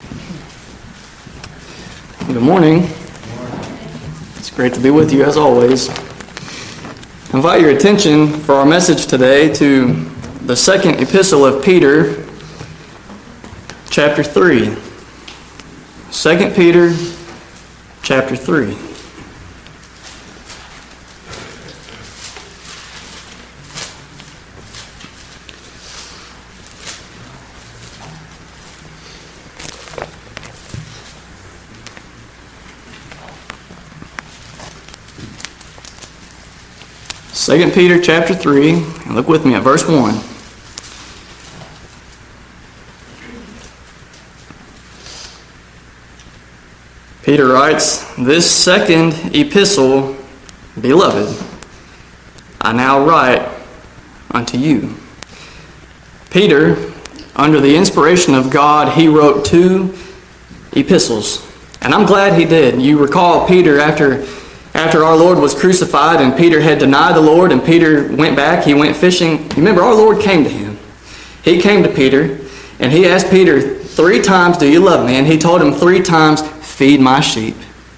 Good morning. It's great to be with you as always. I invite your attention for our message today to the second epistle of Peter, chapter 3. 2 Peter, chapter 3. Second Peter chapter 3, and look with me at verse 1. Peter writes, "This second epistle, beloved, I now write unto you." Peter, under the inspiration of God, he wrote 2 epistles. And I'm glad he did. You recall Peter after our Lord was crucified and Peter had denied the Lord and Peter went back, he went fishing. You remember our Lord came to him. He came to Peter and he asked Peter 3 times, "Do you love me?" And he told him 3 times, "Feed my sheep."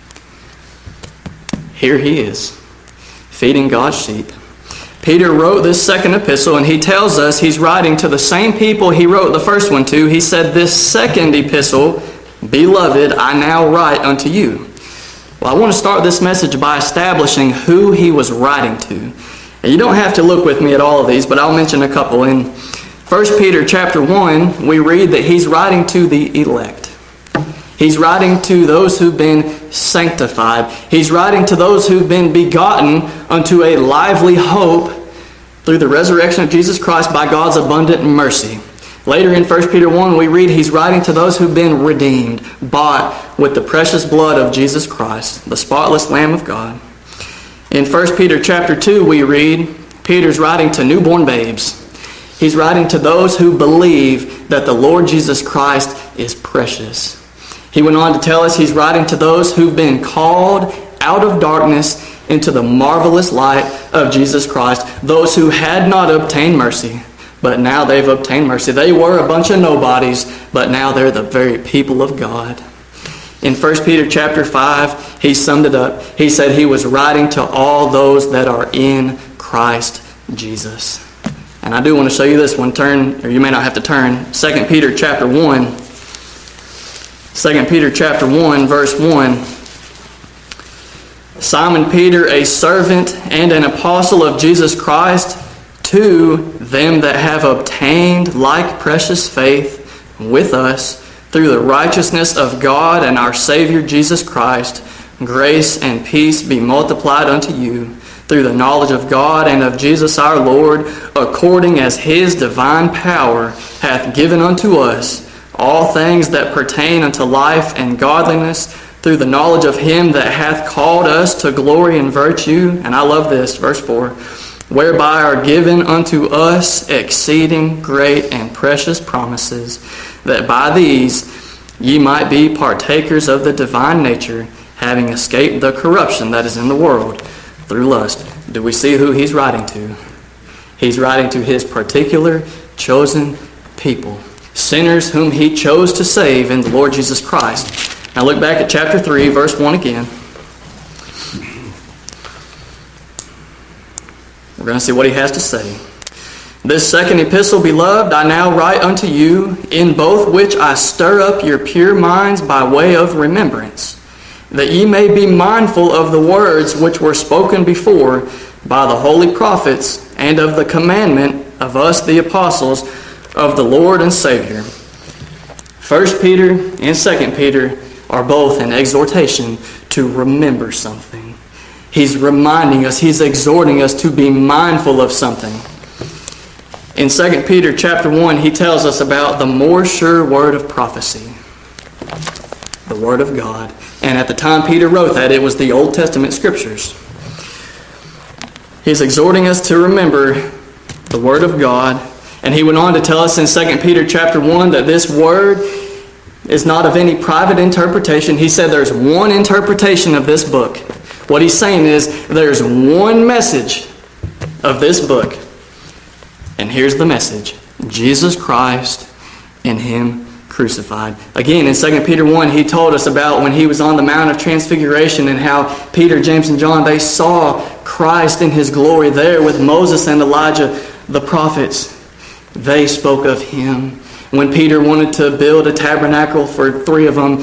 Here he is, feeding God's sheep. Peter wrote this second epistle and he tells us he's writing to the same people he wrote the first one to. He said, "This second epistle, beloved, I now write unto you." Well, I want to start this message by establishing who he was writing to. And you don't have to look with me at all of these, but I'll mention a couple. In 1 Peter chapter 1, we read that he's writing to the elect. He's writing to those who've been sanctified. He's writing to those who've been begotten unto a lively hope through the resurrection of Jesus Christ by God's abundant mercy. Later in 1 Peter 1, we read he's writing to those who've been redeemed, bought with the precious blood of Jesus Christ, the spotless Lamb of God. In 1 Peter chapter 2, we read Peter's writing to newborn babes. He's writing to those who believe that the Lord Jesus Christ is precious. He went on to tell us he's writing to those who've been called out of darkness into the marvelous light of Jesus Christ, those who had not obtained mercy, but now they've obtained mercy. They were a bunch of nobodies, but now they're the very people of God. In 1 Peter chapter 5, he summed it up. He said he was writing to all those that are in Christ Jesus. And I do want to show you this one. Turn, or you may not have to turn. 2 Peter chapter 1. 2 Peter chapter 1, verse 1. "Simon Peter, a servant and an apostle of Jesus Christ, to them that have obtained like precious faith with us through the righteousness of God and our Savior Jesus Christ, grace and peace be multiplied unto you through the knowledge of God and of Jesus our Lord, according as his divine power hath given unto us all things that pertain unto life and godliness, through the knowledge of him that hath called us to glory and virtue." And I love this, verse 4. "Whereby are given unto us exceeding great and precious promises, that by these ye might be partakers of the divine nature, having escaped the corruption that is in the world through lust." Do we see who he's writing to? He's writing to his particular chosen people, sinners whom he chose to save in the Lord Jesus Christ. Now look back at chapter 3, verse 1 again. We're going to see what he has to say. "This second epistle, beloved, I now write unto you, in both which I stir up your pure minds by way of remembrance, that ye may be mindful of the words which were spoken before by the holy prophets, and of the commandment of us the apostles of the Lord and Savior." 1 Peter and 2 Peter are both an exhortation to remember something. He's reminding us, he's exhorting us to be mindful of something. In 2 Peter chapter 1, he tells us about the more sure word of prophecy, the Word of God. And at the time Peter wrote that, it was the Old Testament Scriptures. He's exhorting us to remember the Word of God. And he went on to tell us in 2 Peter chapter 1 that this Word is not of any private interpretation. He said there's one interpretation of this book. What he's saying is there's one message of this book. And here's the message: Jesus Christ and Him crucified. Again, in 2 Peter 1, he told us about when he was on the Mount of Transfiguration and how Peter, James, and John, they saw Christ in his glory there with Moses and Elijah, the prophets. They spoke of him. When Peter wanted to build a tabernacle for 3 of them,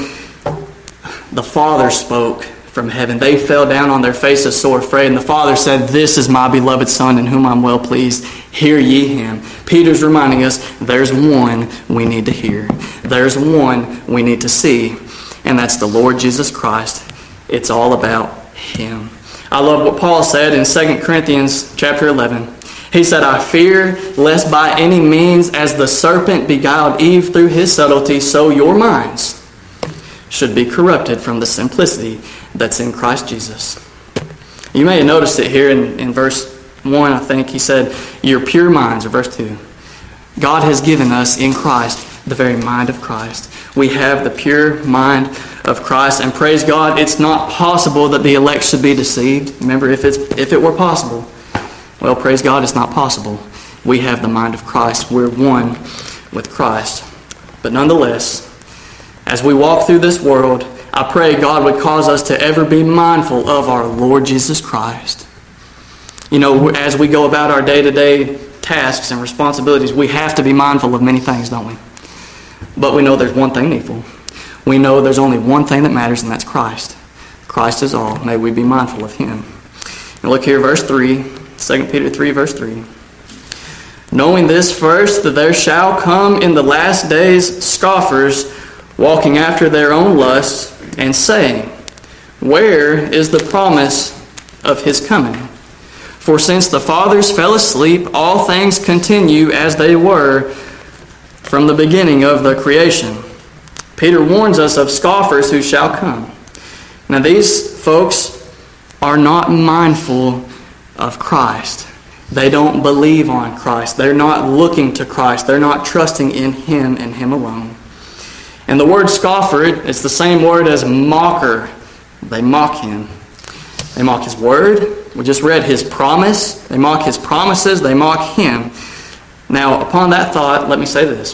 the Father spoke from heaven. They fell down on their faces so afraid, and the Father said, "This is my beloved Son in whom I'm well pleased. Hear ye him." Peter's reminding us there's one we need to hear. There's one we need to see, and that's the Lord Jesus Christ. It's all about him. I love what Paul said in 2 Corinthians chapter 11. He said, "I fear lest by any means as the serpent beguiled Eve through his subtlety, so your minds should be corrupted from the simplicity that's in Christ Jesus." You may have noticed it here in verse 1, I think. He said, "Your pure minds," or verse 2. God has given us in Christ the very mind of Christ. We have the pure mind of Christ, and praise God, it's not possible that the elect should be deceived. Remember, if it were possible, well, praise God, it's not possible. We have the mind of Christ. We're one with Christ. But nonetheless, as we walk through this world, I pray God would cause us to ever be mindful of our Lord Jesus Christ. You know, as we go about our day-to-day tasks and responsibilities, we have to be mindful of many things, don't we? But we know there's one thing needful. We know there's only one thing that matters, and that's Christ. Christ is all. May we be mindful of him. And look here, verse 3, 2 Peter 3, verse 3. "Knowing this first, that there shall come in the last days scoffers, walking after their own lusts, and saying, Where is the promise of his coming? For since the fathers fell asleep, all things continue as they were from the beginning of the creation." Peter warns us of scoffers who shall come. Now these folks are not mindful of Christ. They don't believe on Christ. They're not looking to Christ. They're not trusting in him and him alone. And the word scoffer, it's the same word as mocker. They mock him. They mock his word. We just read his promise. They mock his promises. They mock him. Now, upon that thought, let me say this.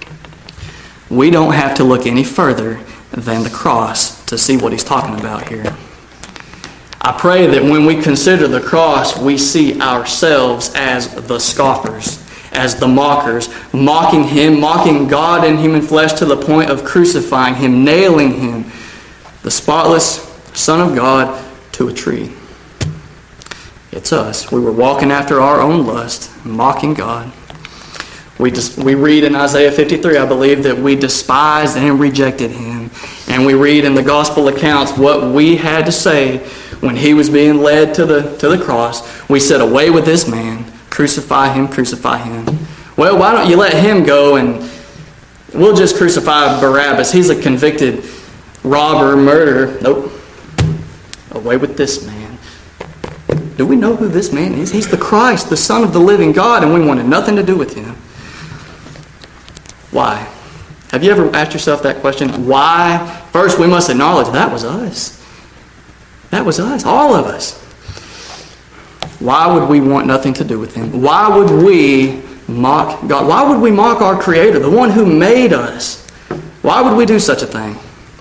We don't have to look any further than the cross to see what he's talking about here. I pray that when we consider the cross, we see ourselves as the scoffers, as the mockers, mocking him, mocking God in human flesh to the point of crucifying him, nailing him, the spotless Son of God, to a tree. It's us. We were walking after our own lust, mocking God. We read in Isaiah 53, I believe, that we despised and rejected him. And we read in the gospel accounts what we had to say when he was being led to the cross. We said, "Away with this man. Crucify him, crucify him." Well, why don't you let him go and we'll just crucify Barabbas. He's a convicted robber, murderer. Nope. Away with this man. Do we know who this man is? He's the Christ, the Son of the living God, and we wanted nothing to do with him. Why? Have you ever asked yourself that question? Why? First, we must acknowledge that was us. That was us, all of us. Why would we want nothing to do with him? Why would we mock God? Why would we mock our Creator, the one who made us? Why would we do such a thing?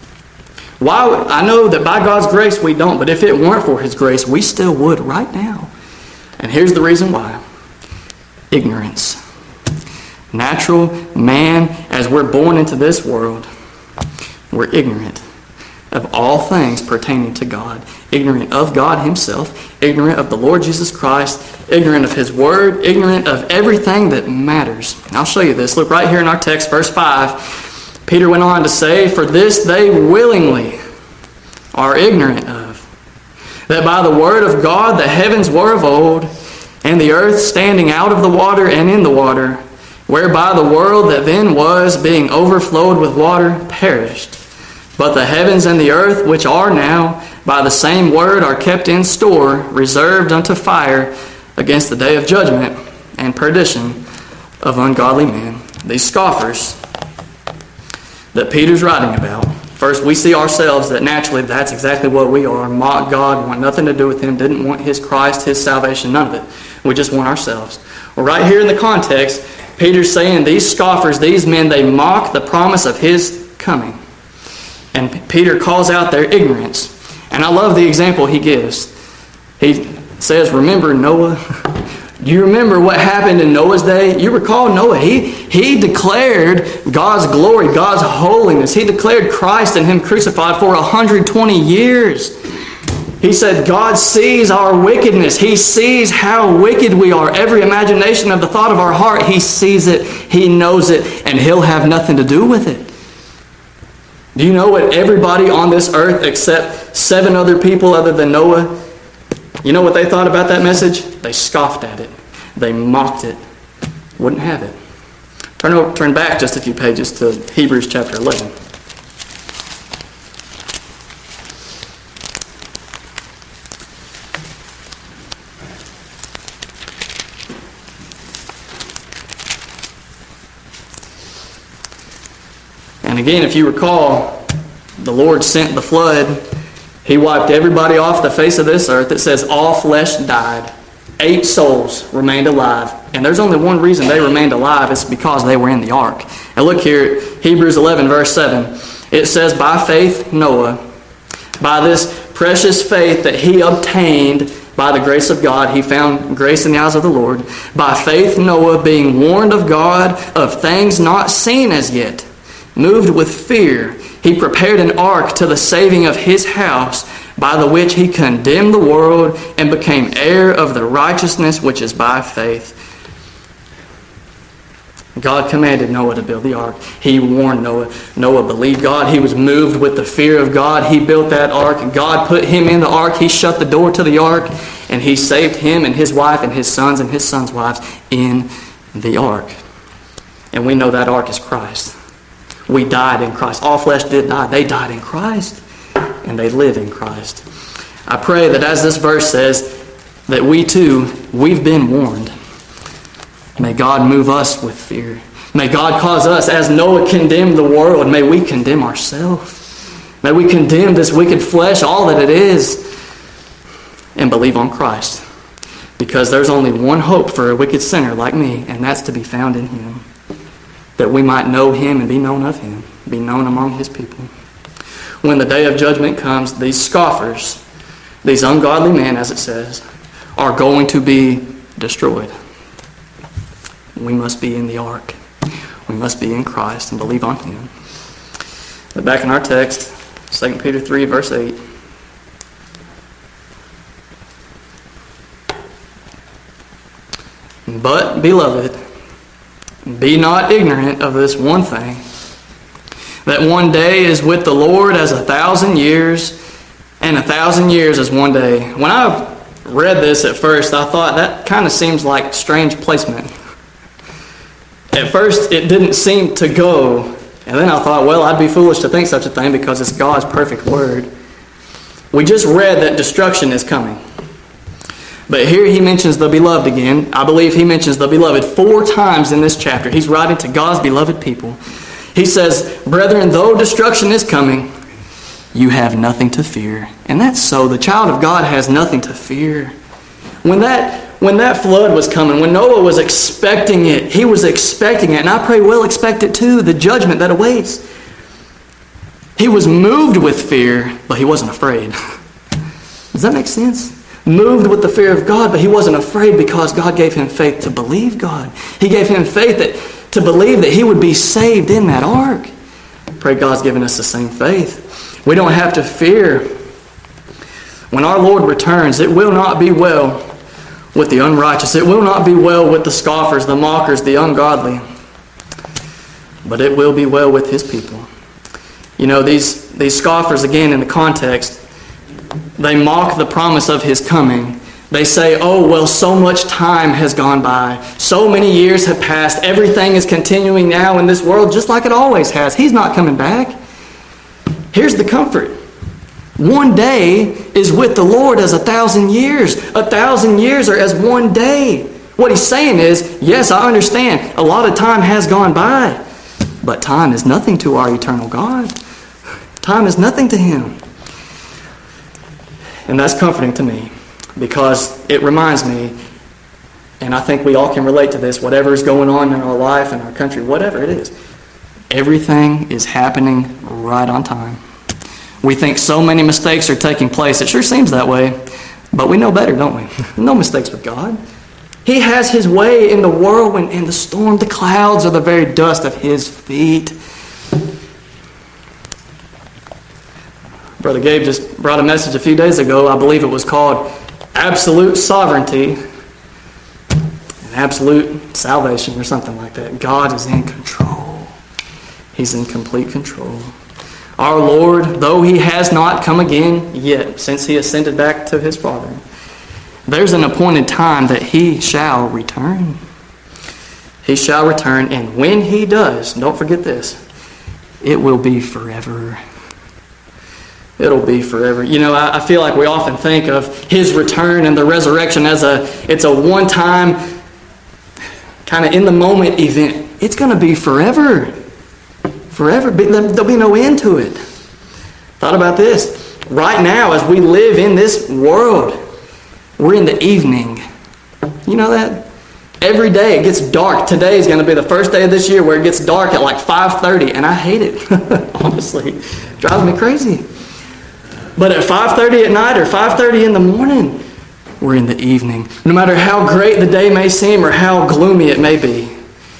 I know that by God's grace we don't, but if it weren't for his grace, we still would right now. And here's the reason why. Ignorance. Natural man, as we're born into this world, we're ignorant of all things pertaining to God. Ignorant of God himself, ignorant of the Lord Jesus Christ, ignorant of his word, ignorant of everything that matters. And I'll show you this. Look right here in our text, verse 5. Peter went on to say, "For this they willingly are ignorant of, that by the word of God the heavens were of old, and the earth standing out of the water and in the water, whereby the world that then was, being overflowed with water, perished. But the heavens and the earth, which are now, by the same word are kept in store, reserved unto fire against the day of judgment and perdition of ungodly men." These scoffers that Peter's writing about. First, we see ourselves that naturally that's exactly what we are. Mock God, want nothing to do with him, didn't want his Christ, his salvation, none of it. We just want ourselves. Well, right here in the context, Peter's saying these scoffers, these men, they mock the promise of his coming. And Peter calls out their ignorance. And I love the example he gives. He says, remember Noah? Do you remember what happened in Noah's day? You recall Noah. He declared God's glory, God's holiness. He declared Christ and Him crucified for 120 years. He said God sees our wickedness. He sees how wicked we are. Every imagination of the thought of our heart, He sees it, He knows it, and He'll have nothing to do with it. Do you know what everybody on this earth except 7 other people other than Noah, you know what they thought about that message? They scoffed at it. They mocked it. Wouldn't have it. Turn back just a few pages to Hebrews chapter 11. And again, if you recall, the Lord sent the flood. He wiped everybody off the face of this earth. It says all flesh died. 8 souls remained alive. And there's only one reason they remained alive. It's because they were in the ark. And look here at Hebrews 11 verse 7. It says, by faith Noah, by this precious faith that he obtained by the grace of God, he found grace in the eyes of the Lord. By faith Noah, being warned of God of things not seen as yet, moved with fear, he prepared an ark to the saving of his house, by the which he condemned the world and became heir of the righteousness which is by faith. God commanded Noah to build the ark. He warned Noah. Noah believed God. He was moved with the fear of God. He built that ark. God put him in the ark. He shut the door to the ark, and He saved him and his wife and his sons wives in the ark. And we know that ark is Christ. We died in Christ. All flesh did die. They died in Christ, and they live in Christ. I pray that as this verse says, that we too, we've been warned. May God move us with fear. May God cause us, as Noah condemned the world, may we condemn ourselves. May we condemn this wicked flesh, all that it is, and believe on Christ. Because there's only one hope for a wicked sinner like me, and that's to be found in Him. That we might know Him and be known of Him, be known among His people. When the day of judgment comes, these scoffers, these ungodly men, as it says, are going to be destroyed. We must be in the ark. We must be in Christ and believe on Him. But back in our text, 2 Peter 3, verse 8. But, beloved, be not ignorant of this one thing, that one day is with the Lord as 1,000 years, and 1,000 years as one day. When I read this at first, I thought that kind of seems like strange placement. At first, it didn't seem to go, and then I thought, well, I'd be foolish to think such a thing because it's God's perfect word. We just read that destruction is coming. But here he mentions the beloved again. I believe he mentions the beloved 4 times in this chapter. He's writing to God's beloved people. He says, brethren, though destruction is coming, you have nothing to fear. And that's so. The child of God has nothing to fear. When that flood was coming, when Noah was expecting it, he was expecting it. And I pray we'll expect it too, the judgment that awaits. He was moved with fear, but he wasn't afraid. Does that make sense? Moved with the fear of God, but he wasn't afraid because God gave him faith to believe God. He gave him faith to believe that he would be saved in that ark. I pray God's given us the same faith. We don't have to fear. When our Lord returns, it will not be well with the unrighteous. It will not be well with the scoffers, the mockers, the ungodly. But it will be well with His people. You know, these scoffers, again, in the context, they mock the promise of His coming. They say, oh, well, so much time has gone by. So many years have passed. Everything is continuing now in this world just like it always has. He's not coming back. Here's the comfort. One day is with the Lord as 1,000 years. 1,000 years are as one day. What he's saying is, yes, I understand. A lot of time has gone by. But time is nothing to our eternal God. Time is nothing to Him. And that's comforting to me because it reminds me And I think we all can relate to this, whatever is going on in our life, in our country, whatever it is. Everything is happening right on time. We think so many mistakes are taking place. It sure seems that way, but we know better, don't we? No mistakes with God. He has His way in the whirlwind, in the storm. The clouds are the very dust of His feet. Brother Gabe just brought a message a few days ago. I believe it was called Absolute Sovereignty and Absolute Salvation or something like that. God is in control. He's in complete control. Our Lord, though He has not come again yet, since He ascended back to His Father, there's an appointed time that He shall return. He shall return, and when He does, don't forget this, it will be forever. It'll be forever. You know, I feel like we often think of His return and the resurrection as it's a one-time, kind of in-the-moment event. It's going to be forever. Forever. There'll be no end to it. Thought about this. Right now, as we live in this world, we're in the evening. You know that? Every day it gets dark. Today is going to be the first day of this year where it gets dark at like 5:30, and I hate it. Honestly, it drives me crazy. But at 5:30 at night or 5:30 in the morning, we're in the evening. No matter how great the day may seem or how gloomy it may be,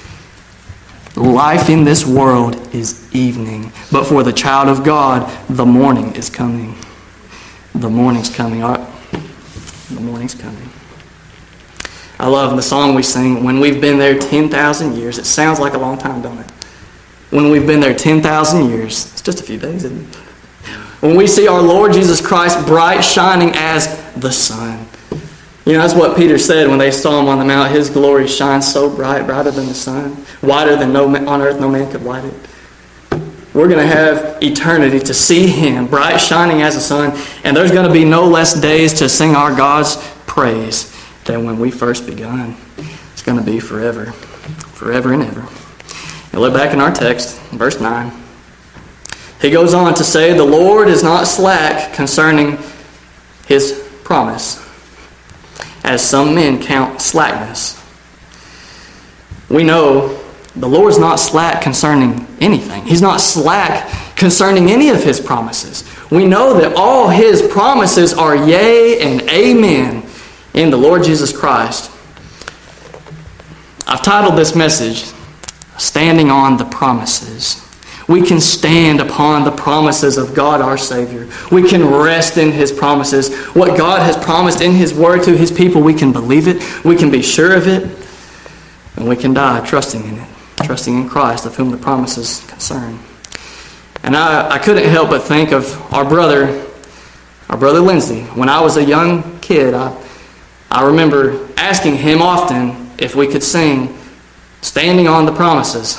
life in this world is evening. But for the child of God, the morning is coming. The morning's coming. The morning's coming. I love the song we sing, when we've been there 10,000 years. It sounds like a long time, don't it? When we've been there 10,000 years. It's just a few days, isn't it? When we see our Lord Jesus Christ bright shining as the sun. You know, that's what Peter said when they saw Him on the mount. His glory shines so bright, brighter than the sun, whiter than on earth no man could light it. We're going to have eternity to see Him bright shining as the sun, and there's going to be no less days to sing our God's praise than when we first begun. It's going to be forever, forever and ever. Now look back in our text, verse 9. He goes on to say, the Lord is not slack concerning His promise, as some men count slackness. We know the Lord's not slack concerning anything. He's not slack concerning any of His promises. We know that all His promises are yea and amen in the Lord Jesus Christ. I've titled this message, Standing on the Promises. We can stand upon the promises of God our Savior. We can rest in His promises. What God has promised in His Word to His people, we can believe it. We can be sure of it. And we can die trusting in it. Trusting in Christ, of whom the promises concern. And I couldn't help but think of our brother Lindsay. When I was a young kid, I remember asking him often if we could sing Standing on the Promises.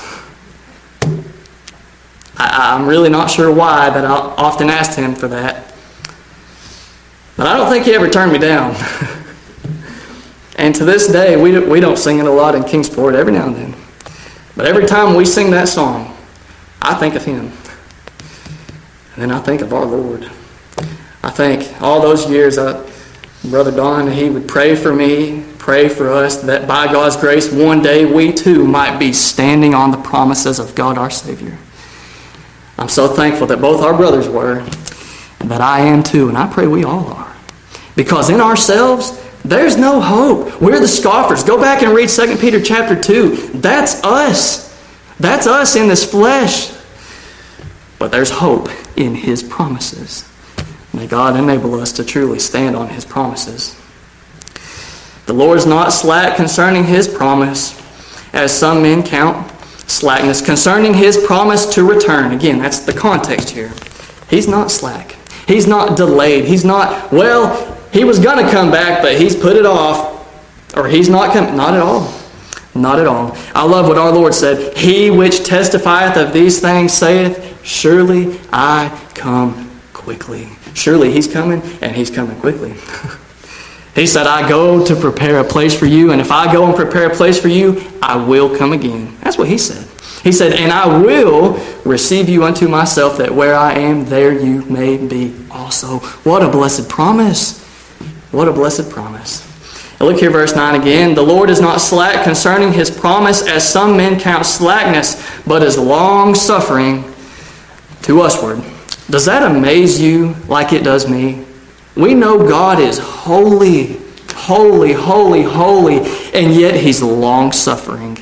I'm really not sure why that I often asked him for that. But I don't think he ever turned me down. And to this day, we don't sing it a lot in Kingsport, every now and then. But every time we sing that song, I think of him. And then I think of our Lord. I think all those years, Brother Don, he would pray for me, pray for us, that by God's grace, one day we too might be standing on the promises of God our Savior. I'm so thankful that both our brothers were, and that I am too, and I pray we all are. Because in ourselves, there's no hope. We're the scoffers. Go back and read 2 Peter chapter 2. That's us. That's us in this flesh. But there's hope in His promises. May God enable us to truly stand on His promises. The Lord's not slack concerning His promise, as some men count slackness, concerning His promise to return. Again, that's the context here. He's not slack. He's not delayed. He's not, He was going to come back, but He's put it off. Or He's not come. Not at all. Not at all. I love what our Lord said. He which testifieth of these things saith, surely I come quickly. Surely He's coming, and He's coming quickly. He said, I go to prepare a place for you, and if I go and prepare a place for you, I will come again. That's what He said. He said, and I will receive you unto myself, that where I am, there you may be also. What a blessed promise. What a blessed promise. Now look here, verse 9 again. The Lord is not slack concerning his promise, as some men count slackness, but is long-suffering to usward. Does that amaze you like it does me? We know God is holy, holy, holy, holy, and yet he's long-suffering.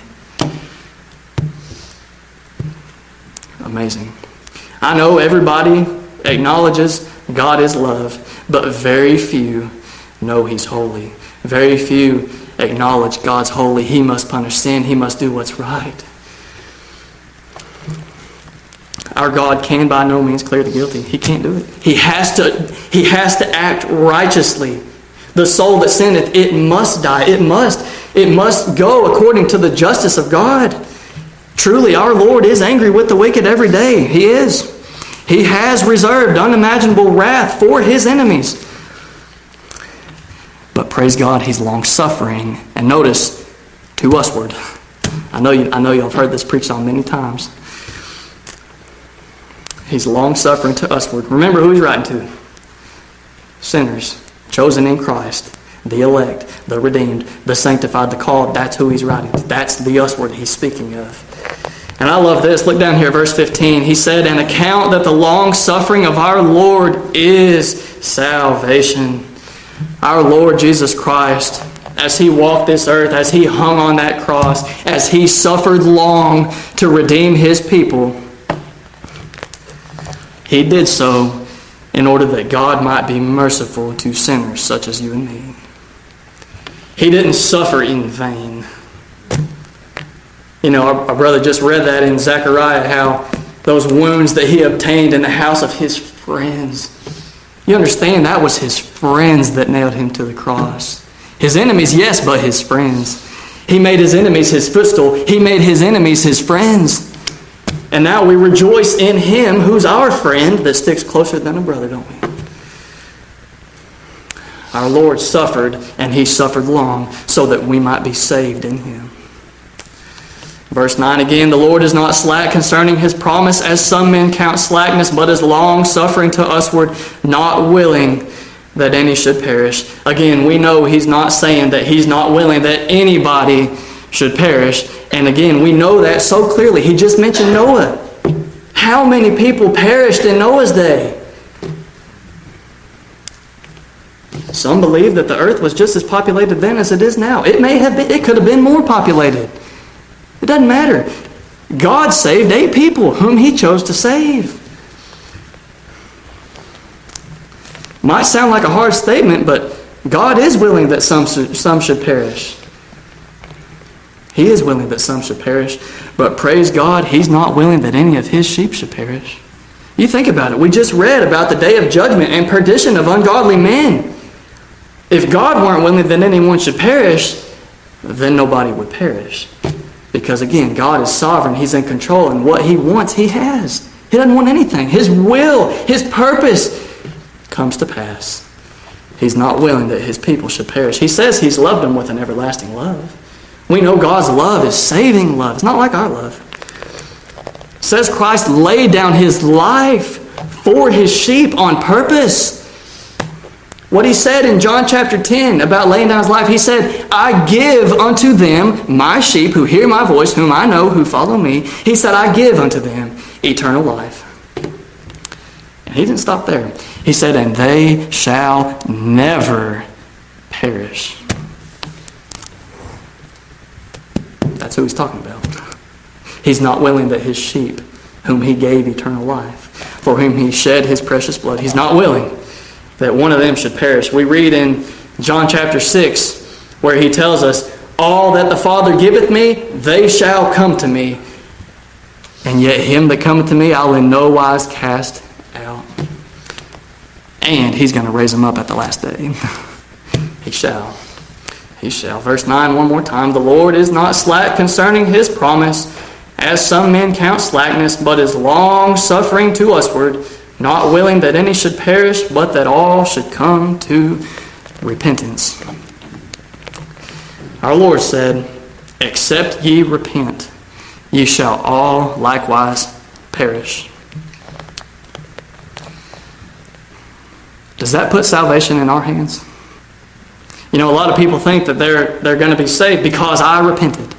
Amazing. I know everybody acknowledges God is love, but very few know he's holy. Very few acknowledge God's holy. He must punish sin. He must do what's right. Our God can by no means clear the guilty. He can't do it. He has to act righteously. The soul that sinneth, it must die. It must go according to the justice of God. Truly, our Lord is angry with the wicked every day. He is. He has reserved unimaginable wrath for his enemies. But praise God, he's long-suffering. And notice, to usward. I know y'all have heard this preached on many times. He's long-suffering to usward. Remember who he's writing to. Sinners, chosen in Christ, the elect, the redeemed, the sanctified, the called. That's who he's writing to. That's the usward he's speaking of. And I love this. Look down here, verse 15. He said, "An account that the long-suffering of our Lord is salvation." Our Lord Jesus Christ, as he walked this earth, as he hung on that cross, as he suffered long to redeem his people, he did so in order that God might be merciful to sinners such as you and me. He didn't suffer in vain. You know, our brother just read that in Zechariah, how those wounds that he obtained in the house of his friends. You understand, that was his friends that nailed him to the cross. His enemies, yes, but his friends. He made his enemies his footstool. He made his enemies his friends. And now we rejoice in him who's our friend that sticks closer than a brother, don't we? Our Lord suffered, and he suffered long, so that we might be saved in him. Verse 9 again, "The Lord is not slack concerning his promise, as some men count slackness, but is long-suffering to usward, not willing that any should perish." Again, we know he's not saying that he's not willing that anybody should perish. And again, we know that so clearly. He just mentioned Noah. How many people perished in Noah's day? Some believe that the earth was just as populated then as it is now. It could have been more populated. It doesn't matter. God saved 8 people whom he chose to save. Might sound like a hard statement, but God is willing that some should perish. He is willing that some should perish, but praise God, he's not willing that any of his sheep should perish. You think about it. We just read about the day of judgment and perdition of ungodly men. If God weren't willing that anyone should perish, then nobody would perish. Because again, God is sovereign. He's in control, and what he wants, he has. He doesn't want anything. His will, his purpose comes to pass. He's not willing that his people should perish. He says he's loved them with an everlasting love. We know God's love is saving love. It's not like our love. It says Christ laid down his life for his sheep on purpose. What he said in John chapter 10 about laying down his life, he said, "I give unto them, my sheep who hear my voice, whom I know, who follow me." He said, "I give unto them eternal life." And he didn't stop there. He said, "And they shall never perish." That's who he's talking about. He's not willing that his sheep, whom he gave eternal life, for whom he shed his precious blood, he's not willing that one of them should perish. We read in John chapter 6 where he tells us, "All that the Father giveth me, they shall come to me. And yet him that cometh to me, I'll in no wise cast out." And he's going to raise him up at the last day. He shall. He shall. Verse 9 one more time. "The Lord is not slack concerning his promise, as some men count slackness, but is long-suffering to usward, not willing that any should perish, but that all should come to repentance." Our Lord said, "Except ye repent, ye shall all likewise perish." Does that put salvation in our hands? You know, a lot of people think that they're going to be saved because I repented.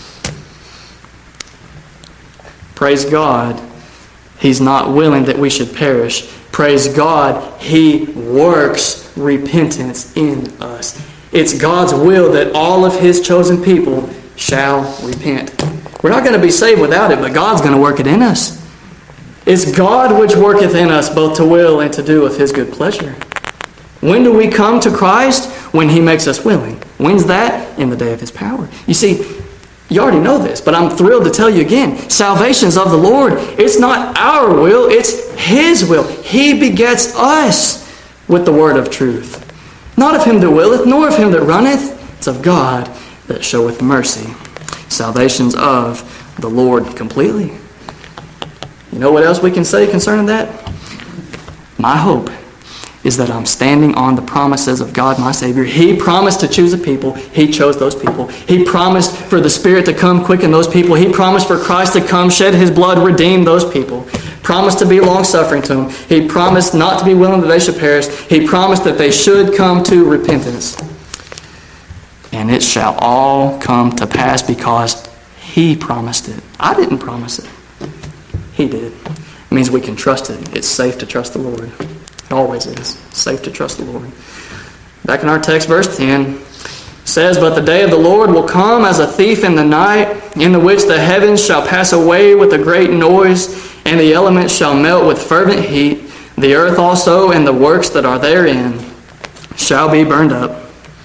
Praise God, He's not willing that we should perish. Praise God, He works repentance in us. It's God's will that all of His chosen people shall repent. We're not going to be saved without it, but God's going to work it in us. It's God which worketh in us both to will and to do of His good pleasure. When do we come to Christ? When He makes us willing. When's that? In the day of His power. You see, you already know this, but I'm thrilled to tell you again. Salvation's of the Lord. It's not our will, it's His will. He begets us with the word of truth. Not of him that willeth, nor of him that runneth. It's of God that showeth mercy. Salvation's of the Lord completely. You know what else we can say concerning that? My hope is that I'm standing on the promises of God, my Savior. He promised to choose a people. He chose those people. He promised for the Spirit to come quicken those people. He promised for Christ to come, shed His blood, redeem those people. Promised to be long-suffering to them. He promised not to be willing that they should perish. He promised that they should come to repentance. And it shall all come to pass because He promised it. I didn't promise it. He did. It means we can trust it. It's safe to trust the Lord. It always is. Safe to trust the Lord. Back in our text, verse 10 says, But the day of the Lord will come as a thief in the night, in the which the heavens shall pass away with a great noise, and the elements shall melt with fervent heat. The earth also and the works that are therein shall be burned up.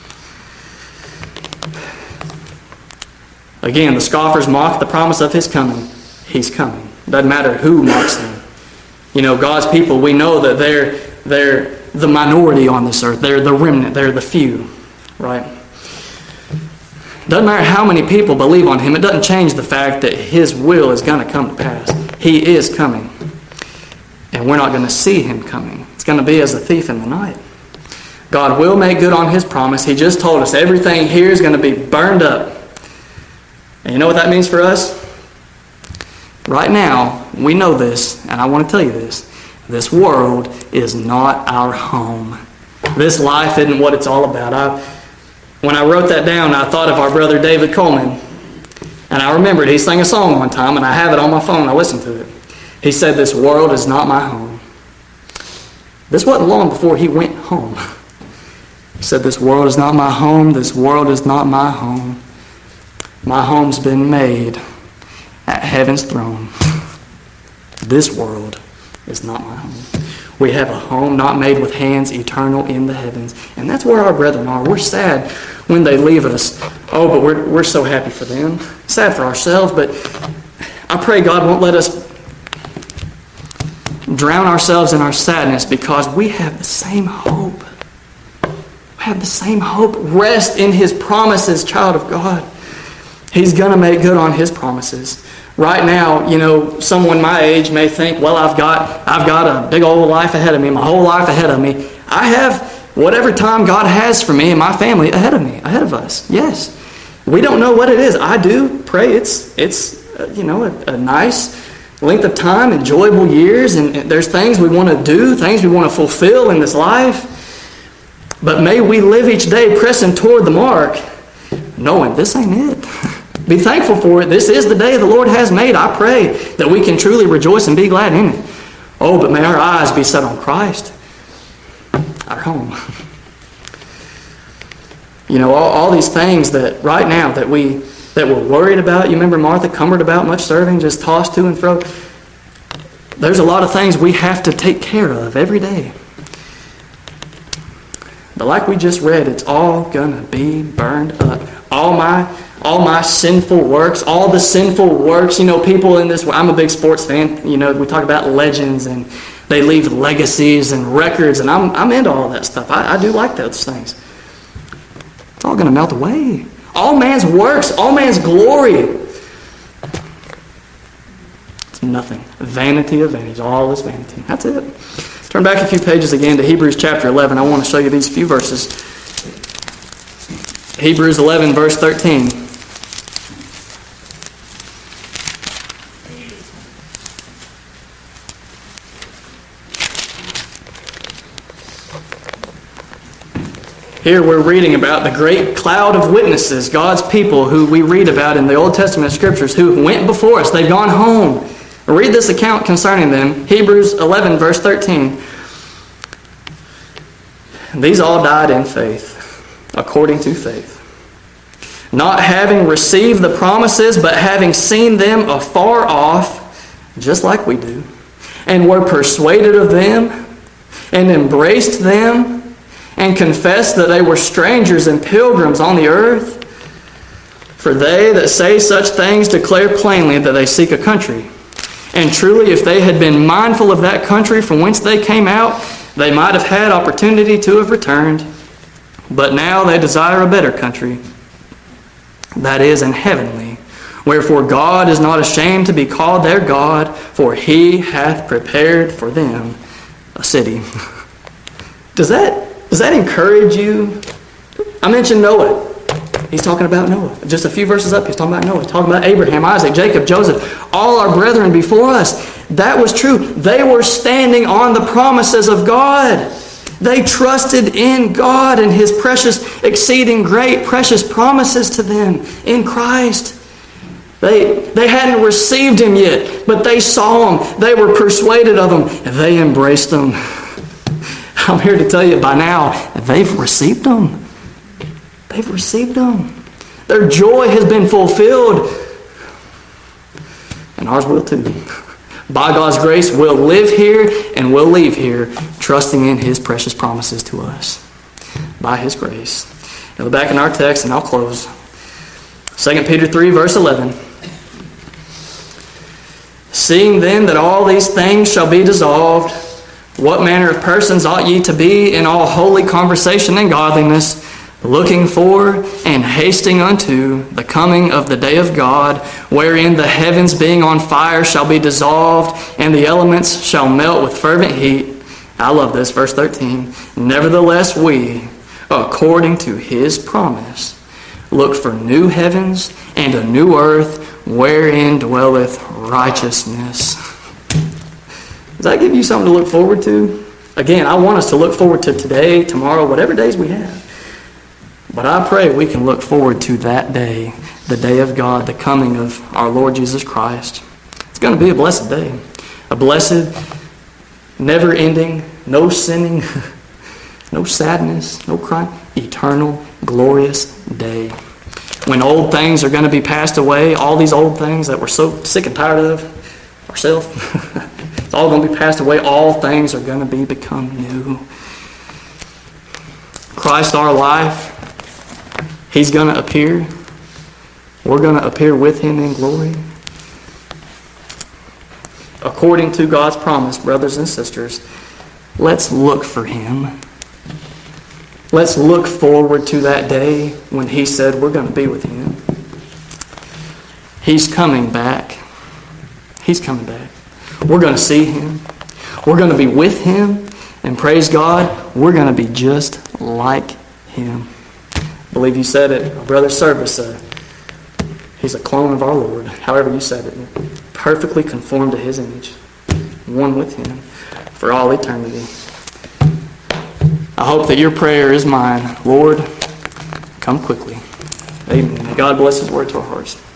Again, the scoffers mock the promise of His coming. He's coming. Doesn't matter who mocks Him. You know, God's people, we know that they're the minority on this earth. They're the remnant. They're the few. Right? Doesn't matter how many people believe on Him. It doesn't change the fact that His will is going to come to pass. He is coming. And we're not going to see Him coming. It's going to be as a thief in the night. God will make good on His promise. He just told us everything here is going to be burned up. And you know what that means for us? Right now, we know this, and I want to tell you this. This world is not our home. This life isn't what it's all about. When I wrote that down, I thought of our brother David Coleman. And I remembered he sang a song one time, and I have it on my phone. I listened to it. He said, This world is not my home. This wasn't long before he went home. He said, This world is not my home. This world is not my home. My home's been made at heaven's throne. This world is not my home. We have a home not made with hands, eternal in the heavens. And that's where our brethren are. We're sad when they leave us. Oh, but we're so happy for them. Sad for ourselves, but I pray God won't let us drown ourselves in our sadness because we have the same hope. We have the same hope. Rest in His promises, child of God. He's going to make good on His promises. Right now, you know, someone my age may think, well, I've got a big old life ahead of me, my whole life ahead of me. I have whatever time God has for me and my family ahead of us. Yes. We don't know what it is. I do pray it's a nice length of time, enjoyable years, and there's things we want to do, things we want to fulfill in this life. But may we live each day pressing toward the mark, knowing this ain't it. Be thankful for it. This is the day the Lord has made. I pray that we can truly rejoice and be glad in it. Oh, but may our eyes be set on Christ, our home. You know, all these things that right now that we're worried about. You remember Martha, cumbered about, much serving, just tossed to and fro. There's a lot of things we have to take care of every day. But like we just read, it's all going to be burned up. All my sinful works, all the sinful works, you know, people in this, I'm a big sports fan, you know, we talk about legends and they leave legacies and records, and I'm into all that stuff. I do like those things. It's all going to melt away. All man's works, all man's glory. It's nothing. Vanity of vanities. All is vanity. That's it. Turn back a few pages again to Hebrews chapter 11. I want to show you these few verses. Hebrews 11, verse 13. Here we're reading about the great cloud of witnesses, God's people who we read about in the Old Testament scriptures, who went before us. They've gone home. Read this account concerning them. Hebrews 11, verse 13. These all died in faith, according to faith, not having received the promises, but having seen them afar off, just like we do, and were persuaded of them, and embraced them, and confessed that they were strangers and pilgrims on the earth. For they that say such things declare plainly that they seek a country. And truly, if they had been mindful of that country from whence they came out, they might have had opportunity to have returned. But now they desire a better country, that is, an heavenly. Wherefore God is not ashamed to be called their God, for he hath prepared for them a city. Does that encourage you? I mentioned Noah. He's talking about Noah. Just a few verses up, he's talking about Noah. He's talking about Abraham, Isaac, Jacob, Joseph, all our brethren before us. That was true. They were standing on the promises of God. They trusted in God and his precious, exceeding great, precious promises to them in Christ. They hadn't received him yet, but they saw him. They were persuaded of him, and they embraced him. I'm here to tell you by now, they've received him. They've received him. Their joy has been fulfilled. And ours will too. By God's grace, we'll live here and we'll leave here trusting in his precious promises to us. By his grace. Now, back in our text, and I'll close. 2 Peter 3, verse 11. Seeing then that all these things shall be dissolved, what manner of persons ought ye to be in all holy conversation and godliness, looking for and hasting unto the coming of the day of God, wherein the heavens being on fire shall be dissolved, and the elements shall melt with fervent heat. I love this, verse 13. Nevertheless we, according to his promise, look for new heavens and a new earth, wherein dwelleth righteousness. Does that give you something to look forward to? Again, I want us to look forward to today, tomorrow, whatever days we have. But I pray we can look forward to that day, the day of God, the coming of our Lord Jesus Christ. It's going to be a blessed day. A blessed, never-ending, no sinning, no sadness, no crime, eternal, glorious day. When old things are going to be passed away, all these old things that we're so sick and tired of ourselves, it's all going to be passed away. All things are going to become new. Christ our life, he's going to appear. We're going to appear with him in glory. According to God's promise, brothers and sisters, let's look for him. Let's look forward to that day when he said we're going to be with him. He's coming back. He's coming back. We're going to see him. We're going to be with him. And praise God, we're going to be just like him. I believe you said it, our brother's service. He's a clone of our Lord. However you said it. Perfectly conformed to his image. One with him for all eternity. I hope that your prayer is mine. Lord, come quickly. Amen. May God bless his word to our hearts.